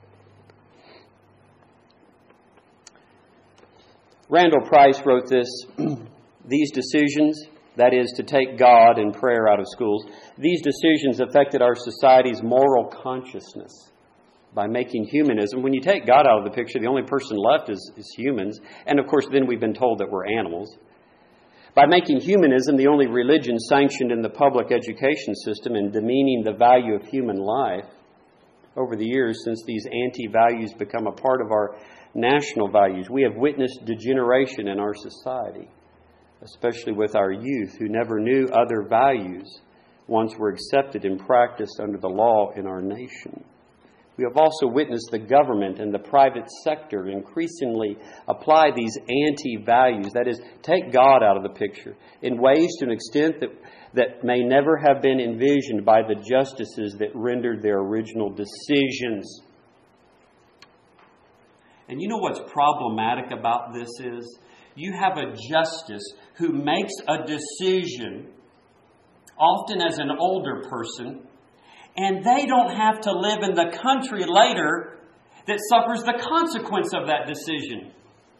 Randall Price wrote this, these decisions, that is, to take God and prayer out of schools, these decisions affected our society's moral consciousness by making humanism. When you take God out of the picture, the only person left is humans. And of course, then we've been told that we're animals. By making humanism the only religion sanctioned in the public education system and demeaning the value of human life, over the years, since these anti-values become a part of our national values, we have witnessed degeneration in our society, especially with our youth who never knew other values once were accepted and practiced under the law in our nation. We have also witnessed the government and the private sector increasingly apply these anti-values, that is, take God out of the picture, in ways to an extent that may never have been envisioned by the justices that rendered their original decisions. And you know what's problematic about this is? You have a justice who makes a decision, often as an older person, and they don't have to live in the country later that suffers the consequence of that decision.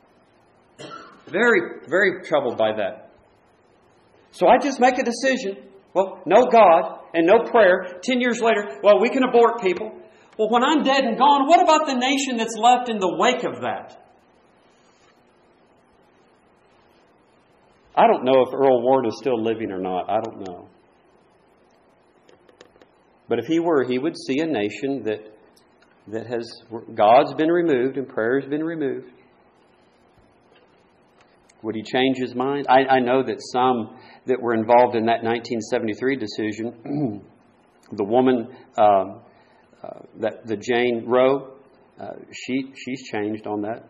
Very, very troubled by that. So I just make a decision. Well, no God and no prayer. 10 years later, well, we can abort people. Well, when I'm dead and gone, what about the nation that's left in the wake of that? I don't know if Earl Ward is still living or not. I don't know. But if he were, he would see a nation that has God's been removed and prayer's been removed. Would he change his mind? I know that some that were involved in that 1973 decision, the woman, the Jane Roe, she's changed on that.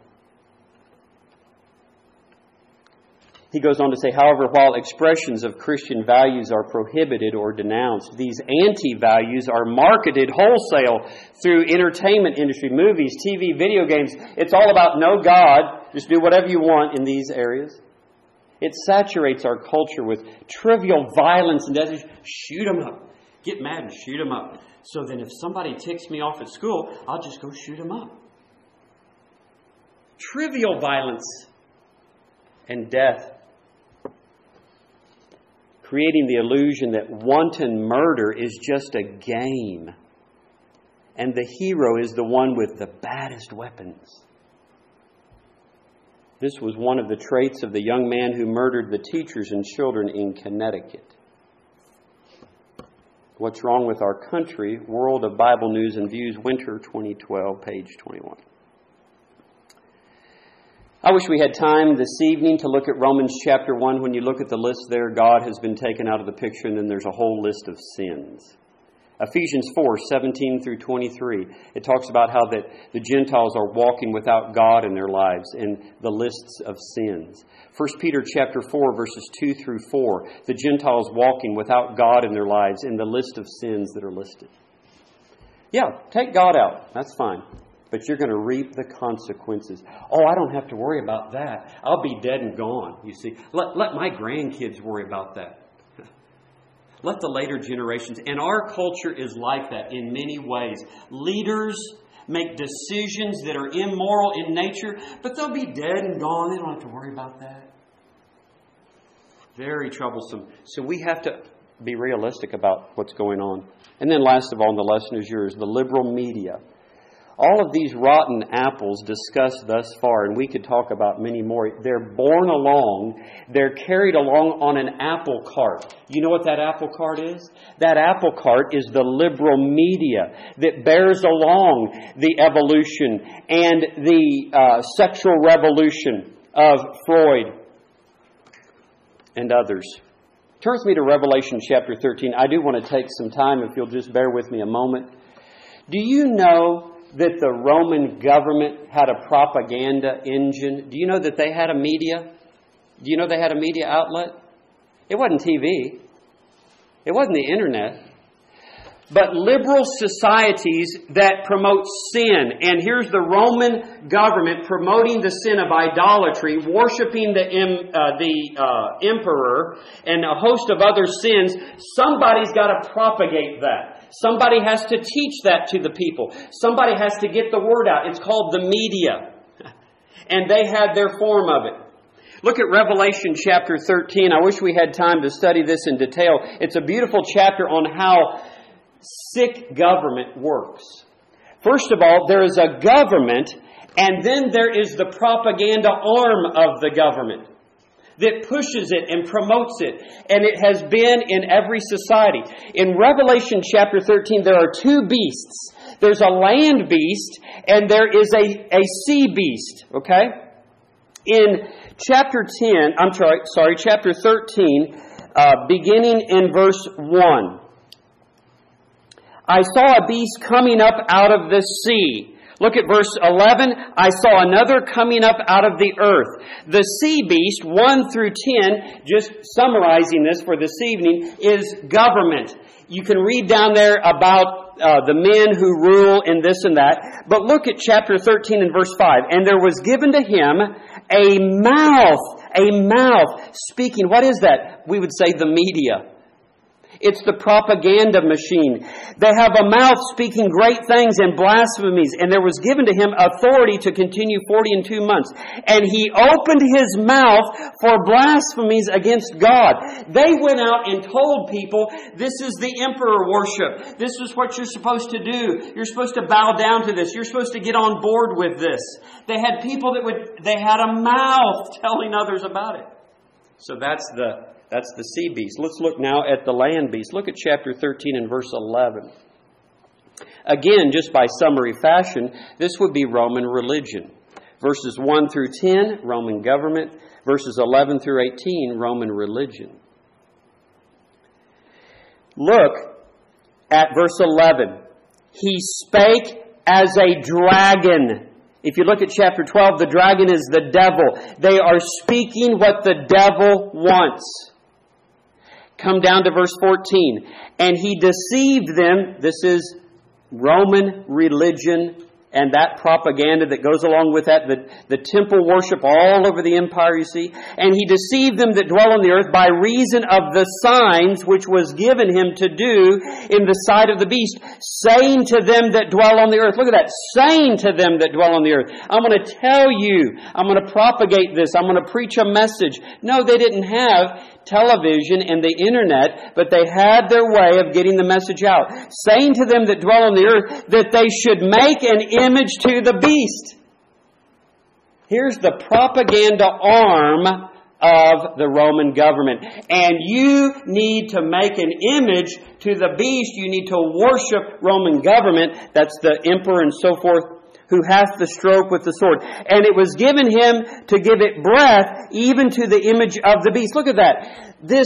He goes on to say, however, while expressions of Christian values are prohibited or denounced, these anti-values are marketed wholesale through entertainment industry, movies, TV, video games. It's all about no God, just do whatever you want in these areas. It saturates our culture with trivial violence and death. Shoot them up. Get mad and shoot them up. So then if somebody ticks me off at school, I'll just go shoot them up. Trivial violence and death. Creating the illusion that wanton murder is just a game. And the hero is the one with the baddest weapons. This was one of the traits of the young man who murdered the teachers and children in Connecticut. What's Wrong with Our Country? World of Bible News and Views, Winter 2012, page 21. I wish we had time this evening to look at Romans chapter 1. When you look at the list there, God has been taken out of the picture, and then there's a whole list of sins. Ephesians 4, 17 through 23. It talks about how that the Gentiles are walking without God in their lives in the lists of sins. 1 Peter chapter 4, verses 2 through 4. The Gentiles walking without God in their lives in the list of sins that are listed. Yeah, take God out. That's fine. But you're going to reap the consequences. Oh, I don't have to worry about that. I'll be dead and gone, you see. Let my grandkids worry about that. Let the later generations. And our culture is like that in many ways. Leaders make decisions that are immoral in nature, but they'll be dead and gone. They don't have to worry about that. Very troublesome. So we have to be realistic about what's going on. And then last of all, and the lesson is yours, the liberal media. All of these rotten apples discussed thus far, and we could talk about many more, they're borne along, they're carried along on an apple cart. You know what that apple cart is? That apple cart is the liberal media that bears along the evolution and the sexual revolution of Freud and others. Turn with me to Revelation chapter 13. I do want to take some time, if you'll just bear with me a moment. Do you know that the Roman government had a propaganda engine? Do you know that they had a media? Do you know they had a media outlet? It wasn't TV. It wasn't the internet. But liberal societies that promote sin. And here's the Roman government promoting the sin of idolatry, worshiping the emperor, and a host of other sins. Somebody's got to propagate that. Somebody has to teach that to the people. Somebody has to get the word out. It's called the media. And they had their form of it. Look at Revelation chapter 13. I wish we had time to study this in detail. It's a beautiful chapter on how sick government works. First of all, there is a government, and then there is the propaganda arm of the government that pushes it and promotes it. And it has been in every society. In Revelation chapter 13, there are two beasts. There's a land beast, and there is a sea beast. Okay? In chapter 13, beginning in verse 1. I saw a beast coming up out of the sea. Look at verse 11. I saw another coming up out of the earth. The sea beast, 1 through 10, just summarizing this for this evening, is government. You can read down there about the men who rule and this and that. But look at chapter 13 and verse 5. And there was given to him a mouth speaking. What is that? We would say the media. It's the propaganda machine. They have a mouth speaking great things and blasphemies. And there was given to him authority to continue 42 months. And he opened his mouth for blasphemies against God. They went out and told people, this is the emperor worship. This is what you're supposed to do. You're supposed to bow down to this. You're supposed to get on board with this. They had people they had a mouth telling others about it. So that's the sea beast. Let's look now at the land beast. Look at chapter 13 and verse 11. Again, just by summary fashion, this would be Roman religion. Verses 1 through 10, Roman government. Verses 11 through 18, Roman religion. Look at verse 11. He spake as a dragon. If you look at chapter 12, the dragon is the devil. They are speaking what the devil wants. Come down to verse 14. And he deceived them. This is Roman religion and that propaganda that goes along with that. The temple worship all over the empire, you see. And he deceived them that dwell on the earth by reason of the signs which was given him to do in the sight of the beast, saying to them that dwell on the earth. Look at that. Saying to them that dwell on the earth. I'm going to tell you. I'm going to propagate this. I'm going to preach a message. No, they didn't have television and the internet, but they had their way of getting the message out. Saying to them that dwell on the earth that they should make an image to the beast. Here's the propaganda arm of the Roman government. And you need to make an image to the beast. You need to worship Roman government. That's the emperor and so forth, who hath the stroke with the sword. And it was given him to give it breath, even to the image of the beast. Look at that. This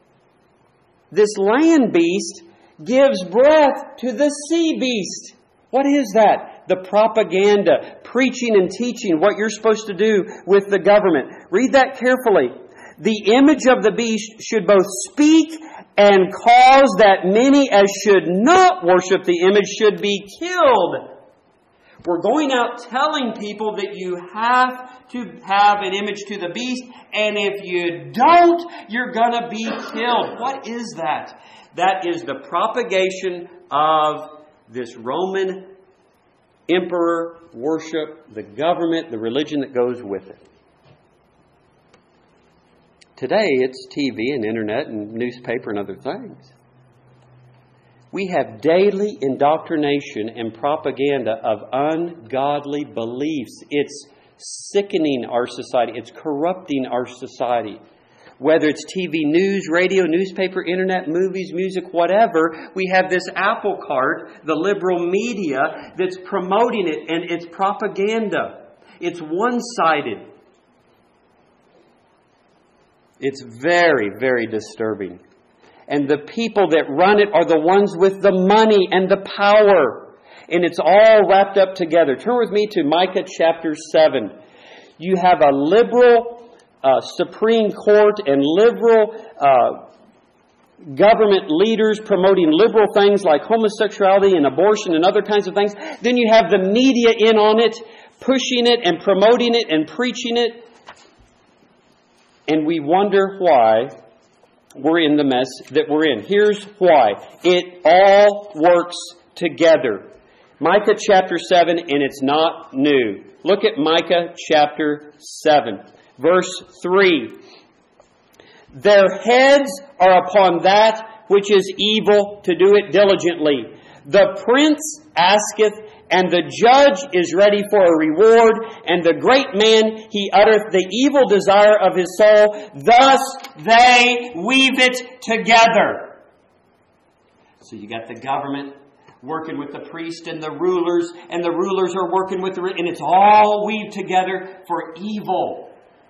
land beast gives breath to the sea beast. What is that? The propaganda, preaching and teaching what you're supposed to do with the government. Read that carefully. The image of the beast should both speak and cause that many as should not worship the image should be killed. We're going out telling people that you have to have an image to the beast, and if you don't, you're going to be killed. What is that? That is the propagation of this Roman emperor worship, the government, the religion that goes with it. Today, it's TV and internet and newspaper and other things. We have daily indoctrination and propaganda of ungodly beliefs. It's sickening our society. It's corrupting our society. Whether it's TV news, radio, newspaper, internet, movies, music, whatever, we have this apple cart, the liberal media, that's promoting it, and it's propaganda. It's one-sided. It's very, very disturbing. And the people that run it are the ones with the money and the power. And it's all wrapped up together. Turn with me to Micah chapter 7. You have a liberal Supreme Court and liberal government leaders promoting liberal things like homosexuality and abortion and other kinds of things. Then you have the media in on it, pushing it and promoting it and preaching it. And we wonder why we're in the mess that we're in. Here's why. It all works together. Micah chapter 7, and it's not new. Look at Micah chapter 7, verse 3. Their heads are upon that which is evil, to do it diligently. The prince asketh, and the judge is ready for a reward, and the great man, he uttereth the evil desire of his soul. Thus they weave it together. So you got the government working with the priest and the rulers are working with and it's all weaved together for evil.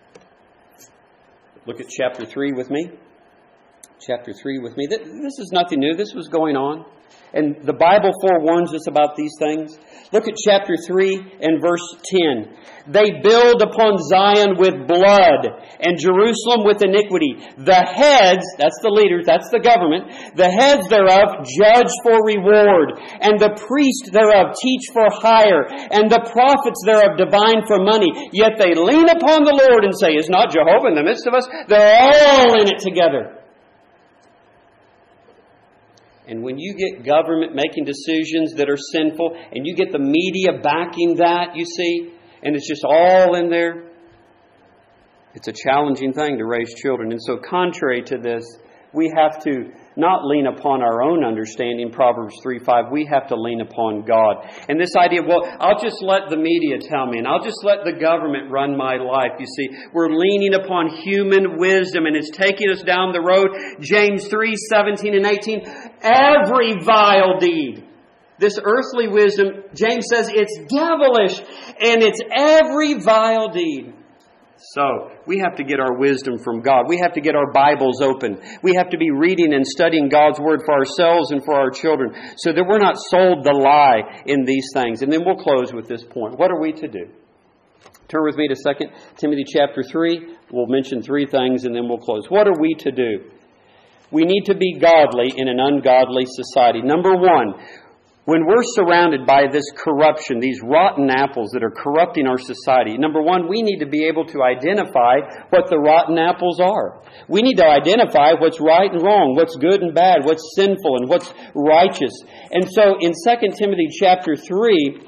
Look at chapter 3 with me. Chapter 3 with me. This is nothing new. This was going on. And the Bible forewarns us about these things. Look at chapter 3 and verse 10. They build upon Zion with blood and Jerusalem with iniquity. The heads, that's the leaders, that's the government, the heads thereof judge for reward, and the priest thereof teach for hire, and the prophets thereof divine for money. Yet they lean upon the Lord and say, is not Jehovah in the midst of us? They're all in it together. And when you get government making decisions that are sinful, and you get the media backing that, you see, and it's just all in there, it's a challenging thing to raise children. And so contrary to this, we have to not lean upon our own understanding, Proverbs 3:5. We have to lean upon God. And this idea, well, I'll just let the media tell me, and I'll just let the government run my life. You see, we're leaning upon human wisdom, and it's taking us down the road. James 3:17 and 18. Every vile deed. This earthly wisdom, James says, it's devilish, and it's every vile deed. So, we have to get our wisdom from God. We have to get our Bibles open. We have to be reading and studying God's Word for ourselves and for our children, so that we're not sold the lie in these things. And then we'll close with this point. What are we to do? Turn with me to 2 Timothy chapter 3. We'll mention 3 things and then we'll close. What are we to do? We need to be godly in an ungodly society. Number 1, when we're surrounded by this corruption, these rotten apples that are corrupting our society, number 1, we need to be able to identify what the rotten apples are. We need to identify what's right and wrong, what's good and bad, what's sinful and what's righteous. And so in 2 Timothy chapter 3,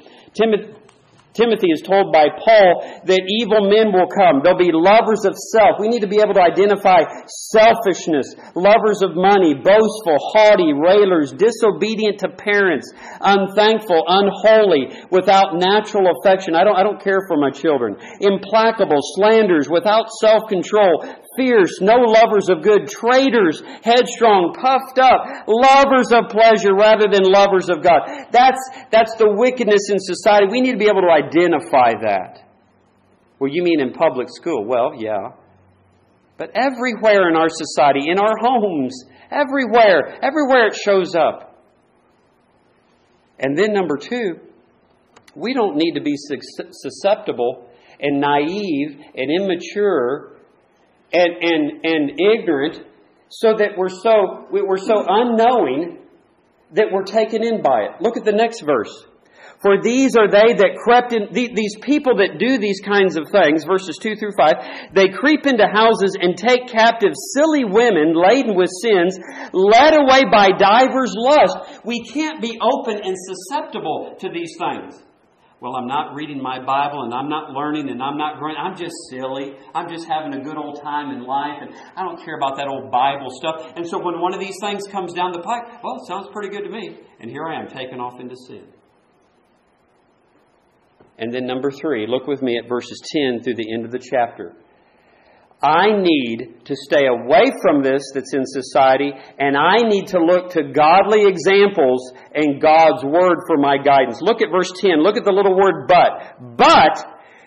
Timothy is told by Paul that evil men will come. They'll be lovers of self. We need to be able to identify selfishness, lovers of money, boastful, haughty, railers, disobedient to parents, unthankful, unholy, without natural affection. I don't care for my children. Implacable, slanders, without self-control, fierce, no lovers of good, traitors, headstrong, puffed up, lovers of pleasure rather than lovers of God. That's the wickedness in society. We need to be able to identify that. Well, you mean in public school? Well, yeah. But everywhere in our society, in our homes, everywhere it shows up. And then number 2, we don't need to be susceptible and naive and immature and ignorant, so that we're so unknowing that we're taken in by it. Look at the next verse. For these are they that crept in, these people that do these kinds of things, verses 2 through 5, they creep into houses and take captive silly women laden with sins, led away by divers lusts. We can't be open and susceptible to these things. Well, I'm not reading my Bible, and I'm not learning, and I'm not growing. I'm just silly. I'm just having a good old time in life, and I don't care about that old Bible stuff. And so when one of these things comes down the pipe, well, it sounds pretty good to me. And here I am, taken off into sin. And then number 3, look with me at verses 10 through the end of the chapter. I need to stay away from this that's in society, and I need to look to godly examples and God's Word for my guidance. Look at verse 10. Look at the little word but. But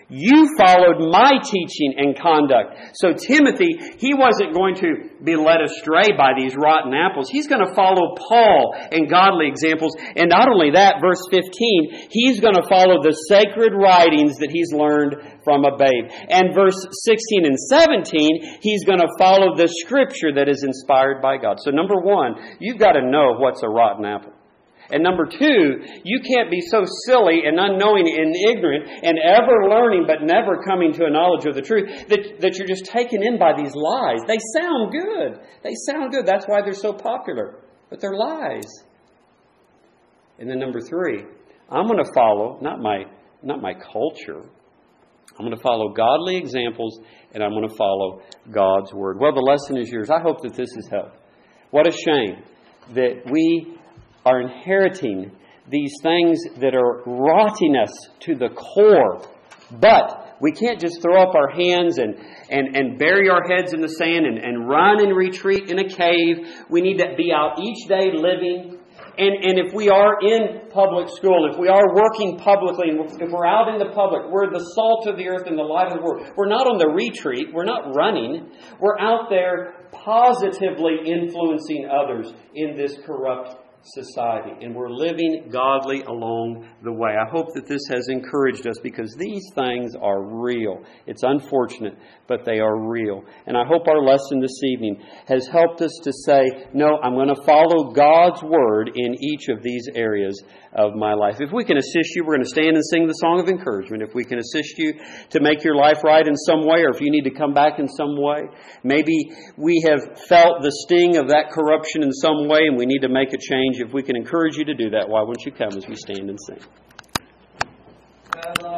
You followed my teaching and conduct. So Timothy, he wasn't going to be led astray by these rotten apples. He's going to follow Paul and godly examples. And not only that, verse 15, he's going to follow the sacred writings that he's learned from a babe. And verse 16 and 17, he's going to follow the Scripture that is inspired by God. So number one, you've got to know what's a rotten apple. And number two, you can't be so silly and unknowing and ignorant and ever learning but never coming to a knowledge of the truth that you're just taken in by these lies. They sound good. They sound good. That's why they're so popular. But they're lies. And then number three, I'm going to follow, not my culture. I'm going to follow godly examples, and I'm going to follow God's Word. Well, the lesson is yours. I hope that this has helped. What a shame that we are inheriting these things that are rotting us to the core. But we can't just throw up our hands and bury our heads in the sand and run and retreat in a cave. We need to be out each day living. And if we are in public school, if we are working publicly, and if we're out in the public, we're the salt of the earth and the light of the world. We're not on the retreat. We're not running. We're out there positively influencing others in this corrupt society. And we're living godly along the way. I hope that this has encouraged us because these things are real. It's unfortunate, but they are real. And I hope our lesson this evening has helped us to say, no, I'm going to follow God's Word in each of these areas of my life. If we can assist you, we're going to stand and sing the song of encouragement. If we can assist you to make your life right in some way, or if you need to come back in some way, maybe we have felt the sting of that corruption in some way and we need to make a change. If we can encourage you to do that, why won't you come as we stand and sing?